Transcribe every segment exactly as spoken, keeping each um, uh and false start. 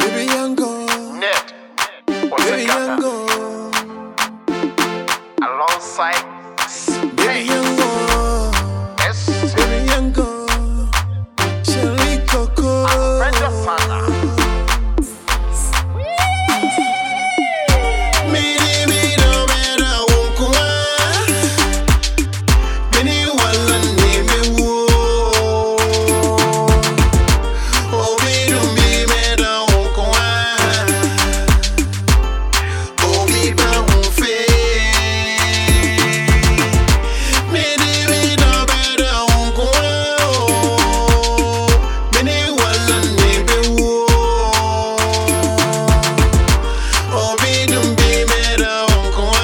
Baby Yango, Net, Baby Yango, alongside Baby Yango, S. Baby Yango, Shelly Coco, Brenda Sana. Miri mira mera unkwa, Bini wala nime wo, Oh biru mi mera unkwa, Oh biba unfe, Miri mira mera unkwa, Bini wala nime wo, Oh biru mi mera unkwa,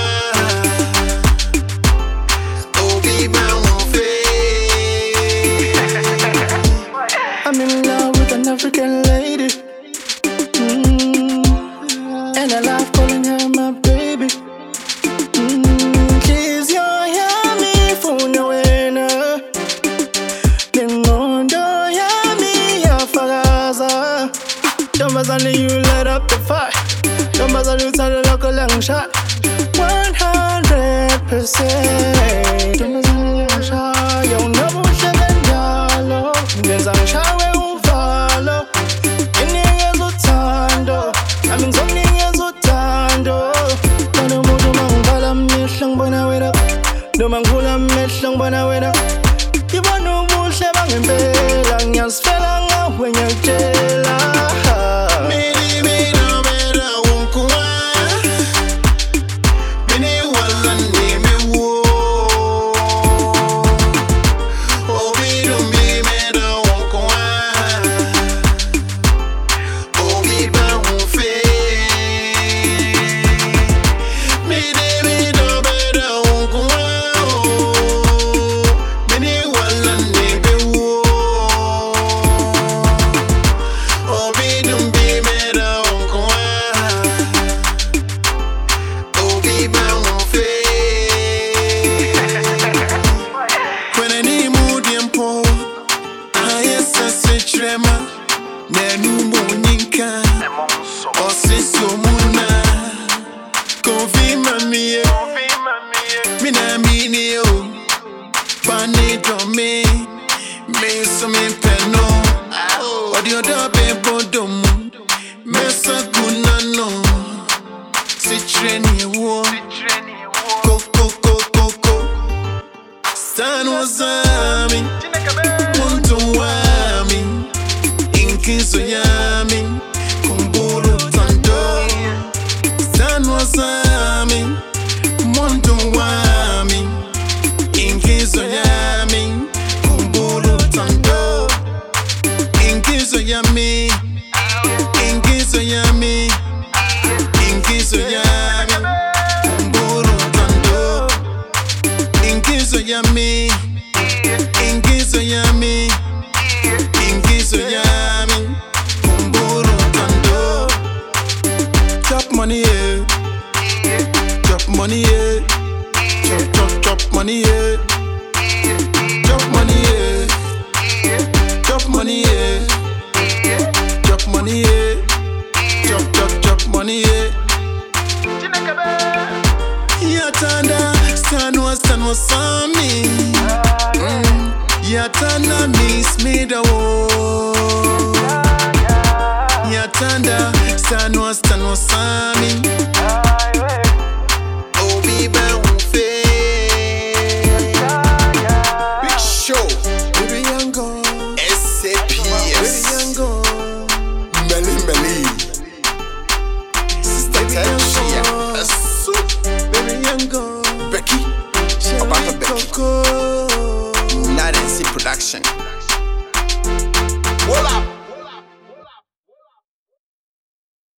Oh biba unfe. I'm in love with an African lady, mm. and I love calling her my baby. Mm. She's your yummy funawena, Ningondo yummy yafagaza. Jambazali, you light up the fire. Jambazali, you tell the local long shot. One hundred percent. Jambazali, long shot. You know what's seven jalo. There's a shower who follow. Any utando. I mean, something is utando. Don't move to Mangala, Mishang Bonaweda. No Mangula, Mishang Bonaweda. You want no bullshit, I'm in bed. I'm just feeling up when you're jailer. Many, many, no matter what. Many wala nime wo. Oh, we don't be mad at one. Oh, we bound fe. Many, many, no matter what. Many wala nime wo. Oh, we don't be mad at one. Oh, we bound fe. When I need more than Paul, I yes, I say trema. Nenu moninka, or since your muna. Confirm me, Mina mini, Pani to me, me some peno. Or the other people don't mess up, no. See, training war. Coco, coco, coco. Stan was a me. Muntu wami, inkizo yami, kumbulu tando. Stan was a me. Muntu wami, inkizo yami, kumbulu tando. Inkizo yami, inkizo yami, inkizo yami, kumbulu tando. Inkizo yami. Ingizo yami, Ingizo yami, Kumburu tando. Chop money, yeah. Chop money, yeah. Chop, chop, chop money, yeah. Chop money, yeah. Chop money, yeah. Chop money, yeah. Chop, chop, chop money, yeah. Yatanda, sanwa, sanwa, sami. Mm. Yatanda, miss me the wo. Yatanda, sanwa, sanwa, sami. Oh, biba unfe. Big show. Baby Yango. S A P S. Baby Yango. Meli, meli. Sister Tachia. A soup. Baby Yango. Becky. Obama Becky. Not in C production.